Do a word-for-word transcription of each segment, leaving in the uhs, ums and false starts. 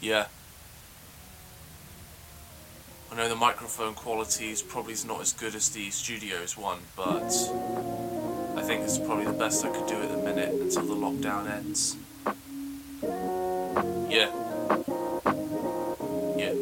Yeah. I know the microphone quality is probably not as good as the studios one, but I think it's probably the best I could do at the minute until the lockdown ends. Yeah. Yeah.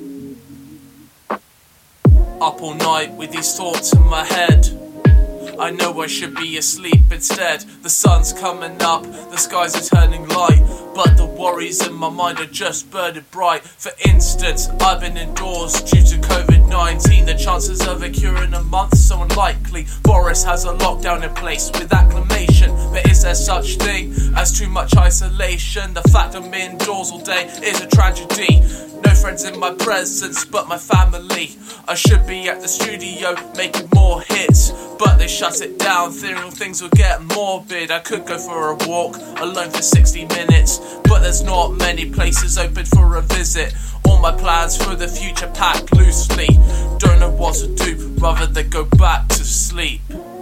Up all night with these thoughts in my head. I know I should be asleep instead. The sun's coming up, the skies are turning light, but the worries in my mind are just burning bright. For instance, I've been indoors due to covid nineteen. The chances of a cure in a month so unlikely. Boris has a lockdown in place with acclamation, but is there such thing as too much isolation? The fact I'm indoors all day is a tragedy. No friends in my presence but my family. I should be at the studio making more hits, but they shut it down, fearing things will get morbid. I could go for a walk alone for sixty minutes, but there's not many places open for a visit. All my plans for the future packed loosely. Don't know what to do, rather than go back to sleep.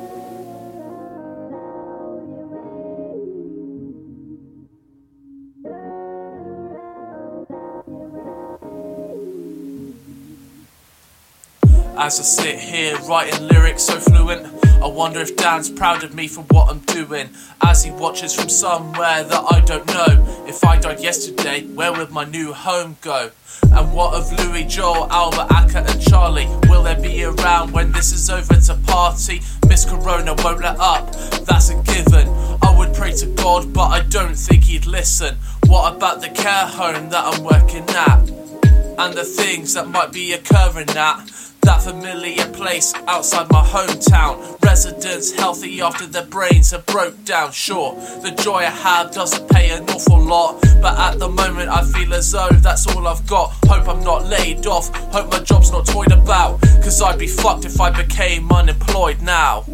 As I sit here writing lyrics so fluent, I wonder if Dan's proud of me for what I'm doing. As he watches from somewhere that I don't know. If I died yesterday, where would my new home go? And what of Louis, Joel, Albert, Akka and Charlie? Will they be around when this is over to party? Miss Corona won't let up, that's a given. I would pray to God, but I don't think he'd listen. What about the care home that I'm working at? And the things that might be occurring at that familiar place outside my hometown. Residents healthy after their brains have broke down. Sure, the joy I have doesn't pay an awful lot, but at the moment I feel as though that's all I've got. Hope I'm not laid off, hope my job's not toyed about, cause I'd be fucked if I became unemployed now.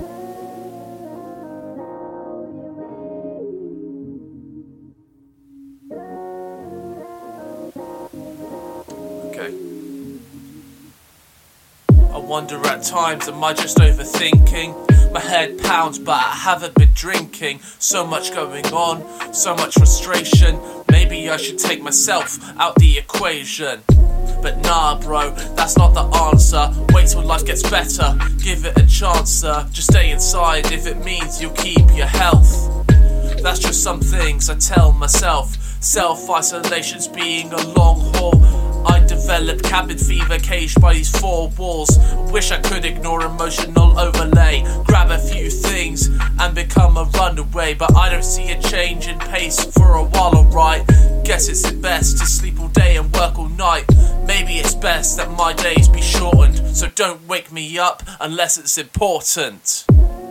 Okay. I wonder at times, am I just overthinking? My head pounds but I haven't been drinking. So much going on, so much frustration. Maybe I should take myself out the equation. But nah bro, that's not the answer. Wait till life gets better, give it a chance sir. Just stay inside if it means you'll keep your health. That's just some things I tell myself. Self-isolation's being a long haul. I developed cabin fever caged by these four walls. Wish I could ignore emotional overlay, grab a few things and become a runaway. But I don't see a change in pace for a while, alright. Guess it's best to sleep all day and work all night. Maybe it's best that my days be shortened, so don't wake me up unless it's important.